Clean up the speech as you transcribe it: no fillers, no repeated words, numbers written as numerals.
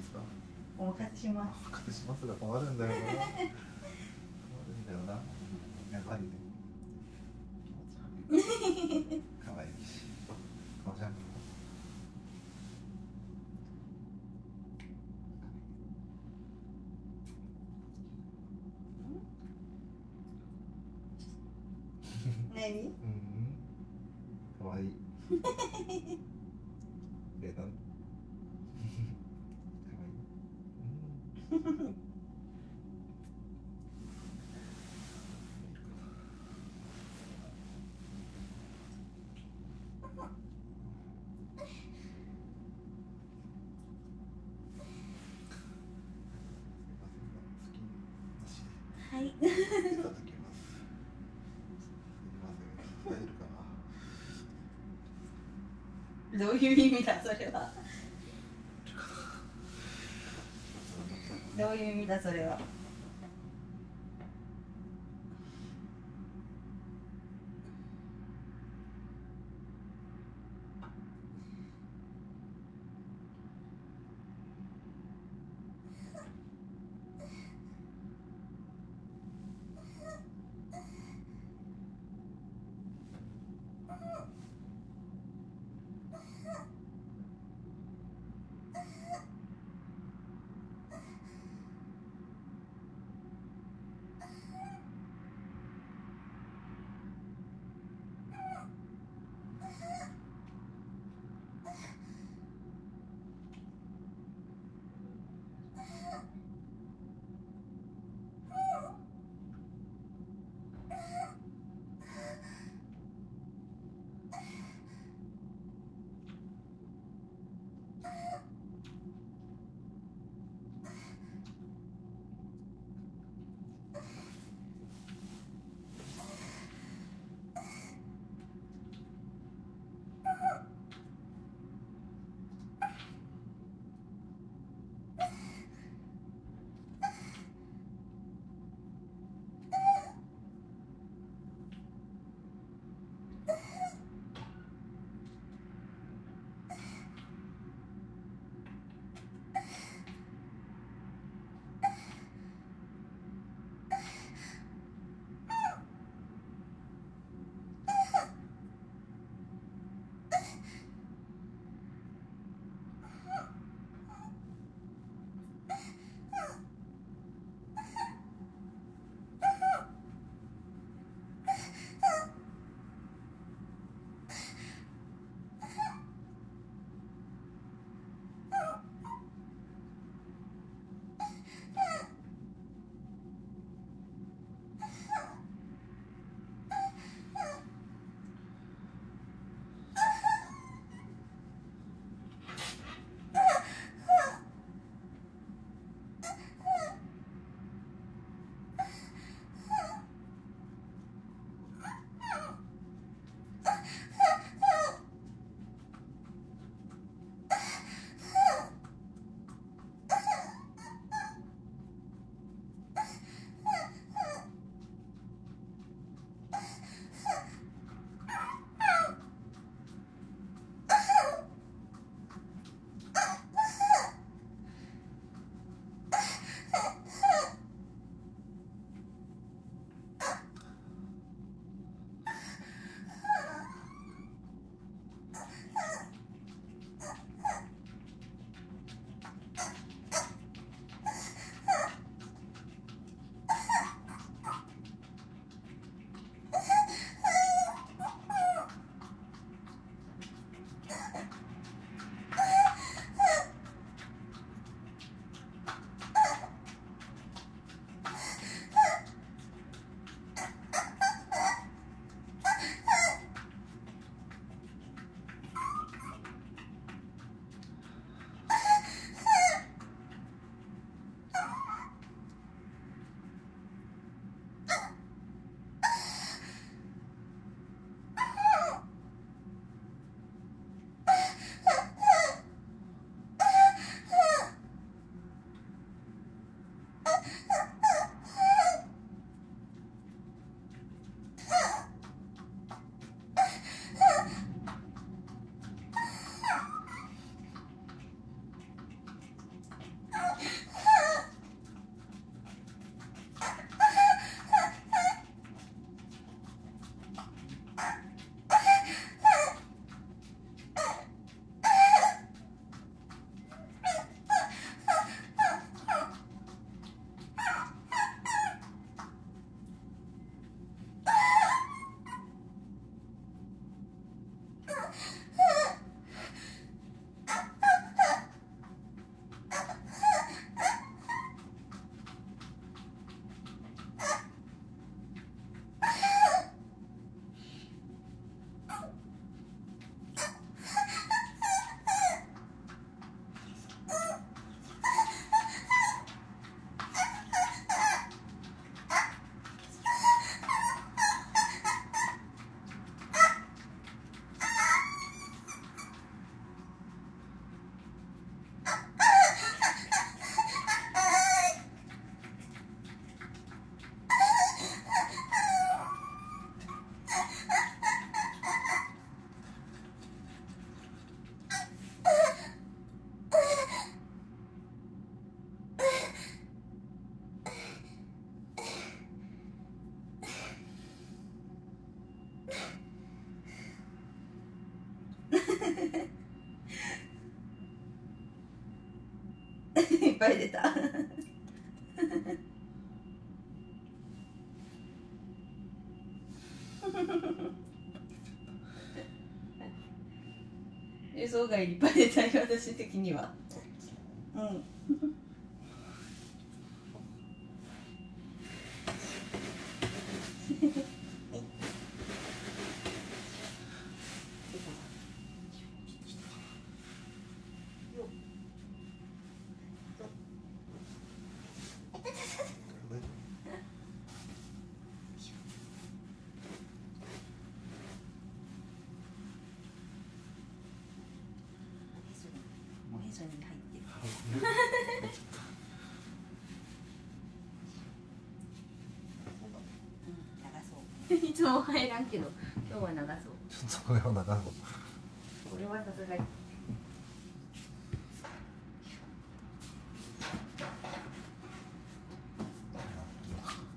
ですか？ お任せします。 お任せしますが困るんだよな。困るんだよな。やっぱりね。可愛いし。このジャンプ。 何？ 可愛い。で、なん。可愛い。 はい。 いただきます。すいません。入るかな。 どういう意味だそれは。どういう意味だそれは。 いっぱい出た。予想外にいっぱい出たよ、私的には。うん。おへそに入ってる。うん、長そう。いつも入らんけど、今日は長そう。 ちょっとそれは長そう。 これはさすがに。